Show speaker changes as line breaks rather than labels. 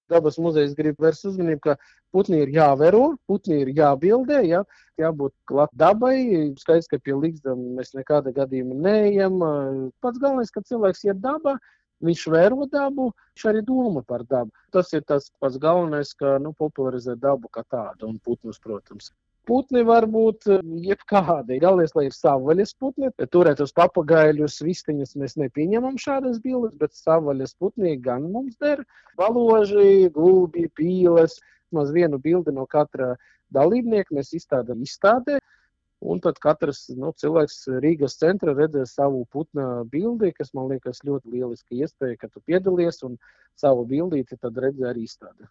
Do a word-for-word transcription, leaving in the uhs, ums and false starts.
Dabas muzejs grib vērst uzmanību, ka putni ir jāvēro, putni ir jābildē, ja, jābūt klāt dabai. Skaidrs, ka pie līgzdam mēs nekāda gadījuma neejam. Pats galvenais, ka cilvēks ir dabā, viņš vēro dabu, viņš arī domā par dabu. Tas ir tas pats galvenais, ka nu, popularizē dabu kā tādu un putnus, protams. Putni var būt jebkādi. Galvenais, lai ir savvaļas putni. Turēt uz papagaļus, vistiņas mēs nepieņemam šādas bildes, bet savvaļas putni gan mums der. Baloži, gulbi, pīles. Maz vienu bildi no katra dalībnieka mēs izstādām izstādē. Un tad katrs nu, cilvēks Rīgas centra redzēs savu putna bildi, kas man liekas ļoti lieliski iespēja, ka tu piedalies un savu bildīti tad redzē arī izstādē.